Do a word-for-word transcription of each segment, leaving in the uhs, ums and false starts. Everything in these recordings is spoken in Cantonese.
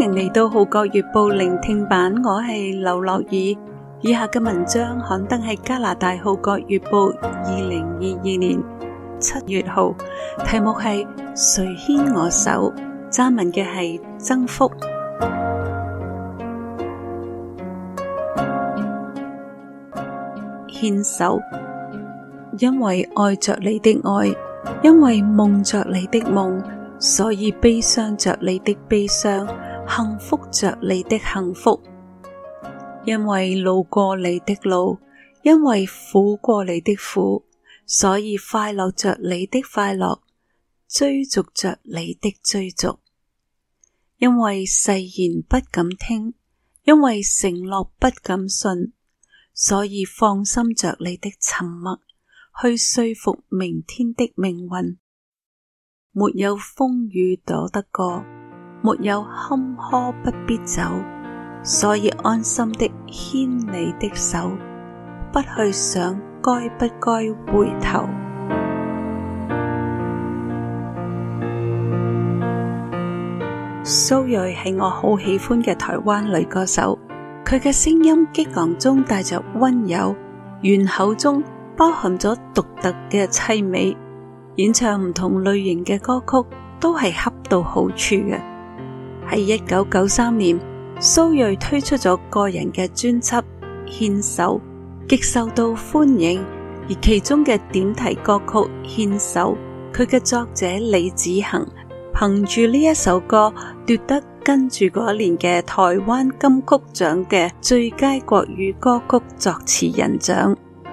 迎嚟到《號角月報》聆聽版，我係劉樂兒。以下嘅文章刊登喺加拿大《號角月報》二零二二年七月號，題目係誰牽我手，撰文嘅係曾福。牽手，因為愛着你的愛，因為夢着你的夢，所以悲傷着你的悲傷，幸福着你的幸福。因為路過你的路，因為苦過你的苦，所以快樂着你的快樂，追逐着你的追逐。因為誓言不敢聽，因為承諾不敢信，所以放心着你的沉默，去說服明天的命運。沒有風雨躲得過，沒有坎坷不必走，所以安心的牽你的手，不去想該不該回頭。蘇芮係我好喜歡嘅台灣女歌手，佢嘅聲音激昂中帶着溫柔，圓口中包含咗獨特嘅淒美，演唱唔同類型嘅歌曲都係恰到好處嘅。喺一九九三年，蘇芮推出咗個人嘅專輯《牽手》，極受到歡迎，而其中嘅點題歌曲《牽手》，佢嘅作者李子恒憑住呢一首歌奪得跟住嗰年嘅台灣金曲獎嘅最佳國語歌曲作詞人獎。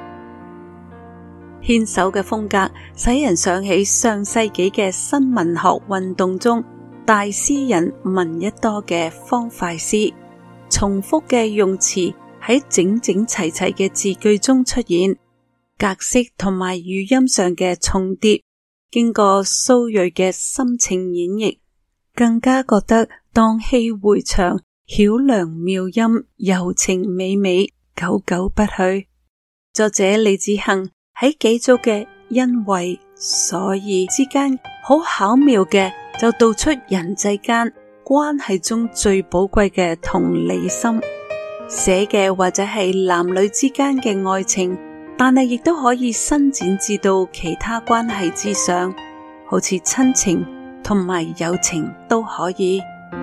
牽手嘅風格使人想起上世紀嘅新文學運動中大詩人聞一多嘅方塊詩，重複嘅用詞喺整整齊齊嘅字句中出現，格式同埋語音上嘅重疊，經過蘇芮嘅深情演繹，更加覺得蕩氣迴腸，曉良妙音，柔情美美，久久不去。作者李子恒喺幾組嘅因為所以之間，好巧妙嘅就道出人際間關係中最寶貴嘅同理心。寫嘅或者係男女之間嘅愛情，但係亦都可以伸展至到其他關係之上，好似親情同埋友情都可以。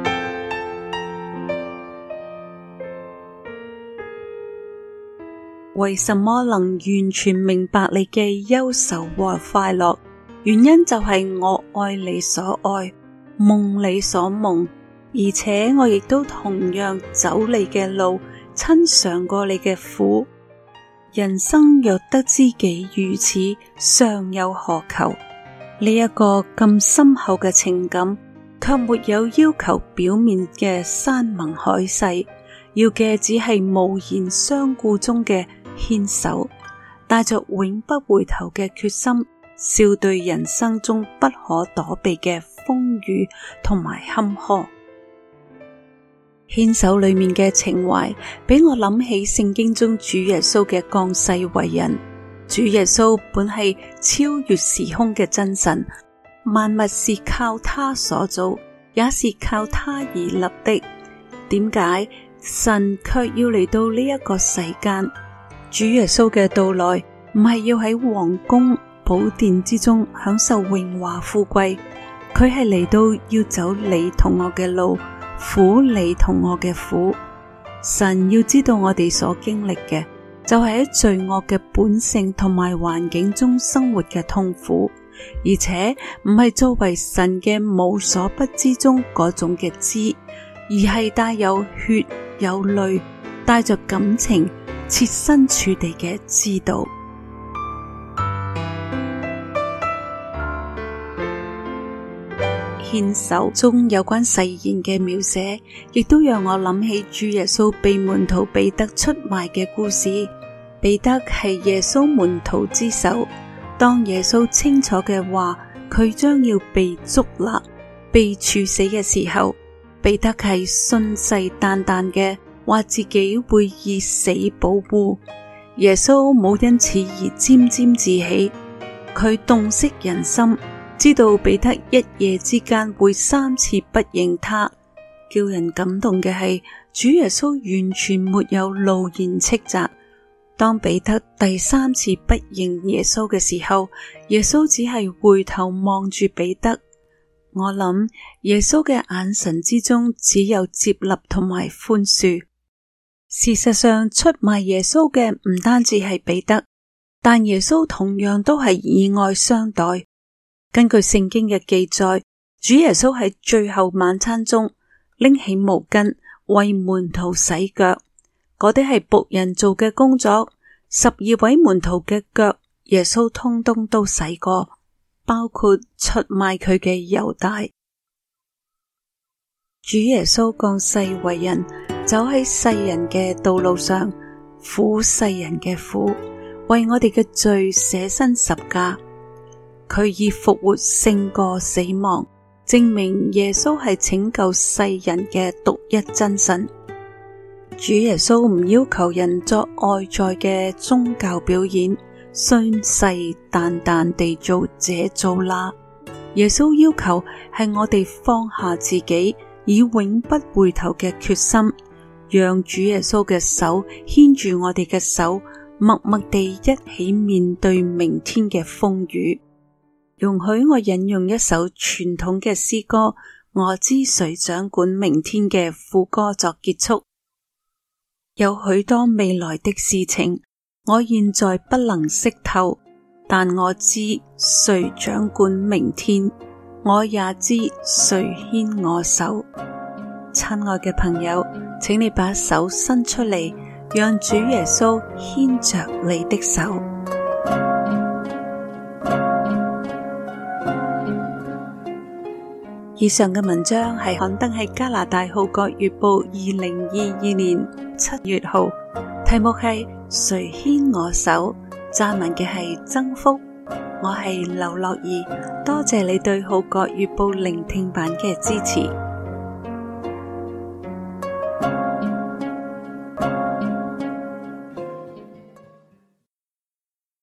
為什麼能完全明白你嘅憂愁和快樂？原因就係我愛你所愛，夢你所夢，而且我亦都同樣走你嘅路，親嘗過你嘅苦。人生若得知己如此，尚有何求？呢一個咁深厚嘅情感，卻沒有要求表面嘅山盟海誓，要嘅只係無言相顧中嘅牽手，帶着永不回頭嘅決心，笑對人生中不可躲避嘅風雨同埋坎坷。牽手裏面嘅情懷，俾我諗起聖經中主耶穌嘅降世為人。主耶穌本係超越時空嘅真神，萬物是靠他所造，也是靠他而立的。點解神卻要嚟到呢一個世間？主耶穌嘅到來唔係要喺皇宮寶殿之中享受榮華富貴，佢係嚟到要走你同我嘅路，苦你同我嘅苦。神要知道我哋所經歷嘅，就係喺罪惡嘅本性同埋環境中生活嘅痛苦，而且唔係作為神嘅無所不知中嗰種嘅知，而係帶有血有淚，帶着感情，設身處地嘅知道。牽手中有關誓言嘅描寫，亦都讓我諗起主耶穌被門徒彼得出賣嘅故事。彼得係耶穌門徒之首，當耶穌清楚嘅話佢將要被捉拿、被處死嘅時候，彼得係信誓旦旦嘅話自己會以死保護。耶穌冇因此而沾沾自喜，佢洞悉人心，知道彼得一夜之間會三次不認他， 叫人感動嘅係，主耶穌完全沒有怒言斥責。當彼得第三次不認耶穌嘅時候，耶穌只係回頭望住彼得。我諗耶穌嘅眼神之中只有接納同埋寬恕。事實上，出賣耶穌嘅唔單止係彼得，但耶穌同樣都係以愛相待。根據聖經嘅記載，主耶穌喺最後晚餐中拎起毛巾為門徒洗腳，嗰啲係僕人做嘅工作。十二位門徒嘅腳，耶穌通通都洗過，包括出賣佢嘅猶大。主耶穌降世為人，走喺世人嘅道路上，苦世人嘅苦，為我哋嘅罪捨身十架。佢以復活勝過死亡，證明耶穌係拯救世人嘅獨一真神。主耶穌唔要求人作外在嘅宗教表演，信誓旦旦地做這做那。耶穌要求係我哋放下自己，以永不回頭嘅決心，讓主耶穌嘅手牽住我哋嘅手，默默地一起面對明天嘅風雨。容許我引用一首傳統嘅詩歌，我知誰掌管明天嘅副歌作結束。有許多未來的事情，我現在不能識透，但我知誰掌管明天，我也知誰牽我手。親愛嘅朋友，請你把手伸出嚟，讓主耶穌牽着你的手。以上嘅文章係刊登喺加拿大《號角月報》二零二二年七月號，題目係誰牽我手，撰文嘅係曾福。我係劉樂儀，多謝你對《號角月報》聆聽版嘅支持。